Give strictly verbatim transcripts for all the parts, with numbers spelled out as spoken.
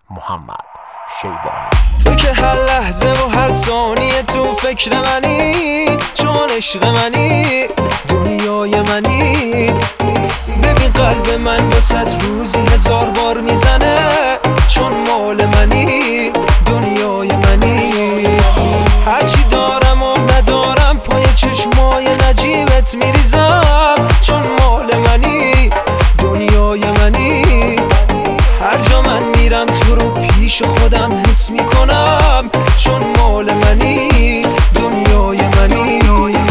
محمد شیبانی. تو که هر لحظه و هر ثانیه تو فکر منی، چون عشق منی، دنیای منی. ببین قلب من با صد روزی هزار بار میزنه، چون مال منی، دنیای منی. هرچی دارم و ندارم پای چشمای نجیبت میریزم، چون مال منی، دنیای منی. هر جا من میرم تو رو پیش خودم حس میکنم، چون مال منی، دنیای منی.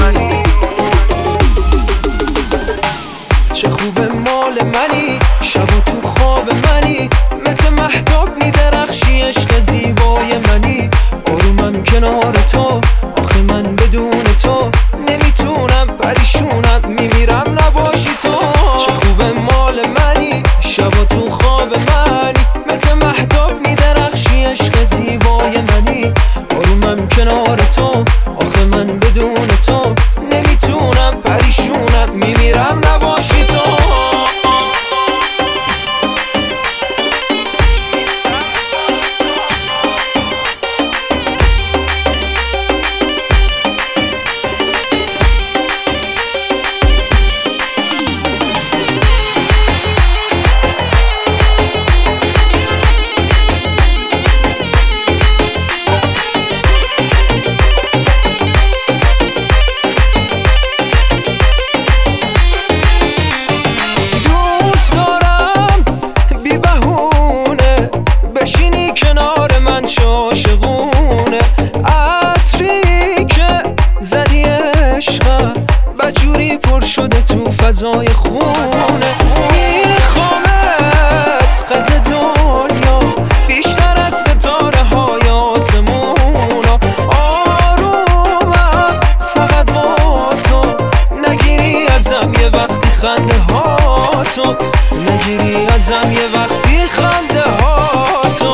چه خوب مال منی، شب و تو خواب منی، مثل مهتاب میدرخشی، عشق زیبای منی. آرومم کنار تو، آخه من بدون تو نمیتونم، پریشونم، میمیرم نباشی تو. چه خوب مال منی، شب و تو خواب منی، مثل مهتاب میدرخشی، عشق زیبای منی. آرومم کنار تو، آخه من بدون تو نمیتونم، پریشونم، میمیرم نباشی تو. بشینی کنار من عاشقونه، عطری که زدی عشقم بجوری پر شده تو فضای خونه. میخوامت قد دنیا بیشتر از ستاره های آسمونا. آرومم فقط با تو، نگیری ازم یه وقتی خنده ها تو، نگیری ازم یه وقتی خنده ها تو.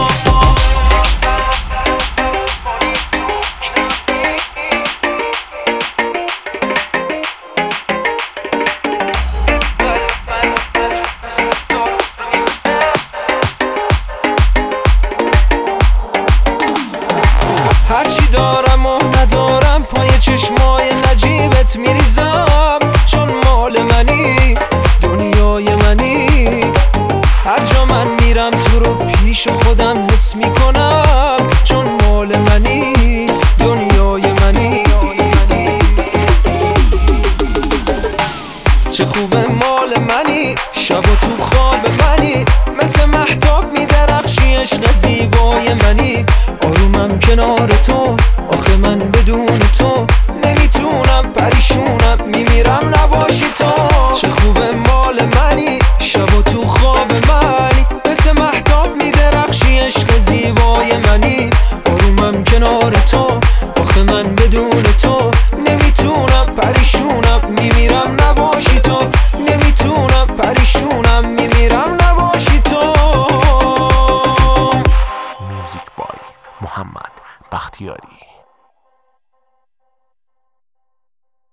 هرچی دارم و ندارم پای چشمای نجیبت میریزم، چون مال منی، دنیای منی. هر جا من میرم تو رو پیش خودم حس میکنم، چون مال منی، دنیای منی. چه خوب مال منی، شب و تو خواب منی، مثل مهتاب میدرخشی، عشق زیبای منی. آرومم کنار تو، آخه من بدون تو نمیتونم، پریشونم، میمیرم نباشی تو. چه خوب مال منی، شب و تو خواب منی، مثل مهتاب میدرخشی، عشق زیبای منی. آرومم کنار تو،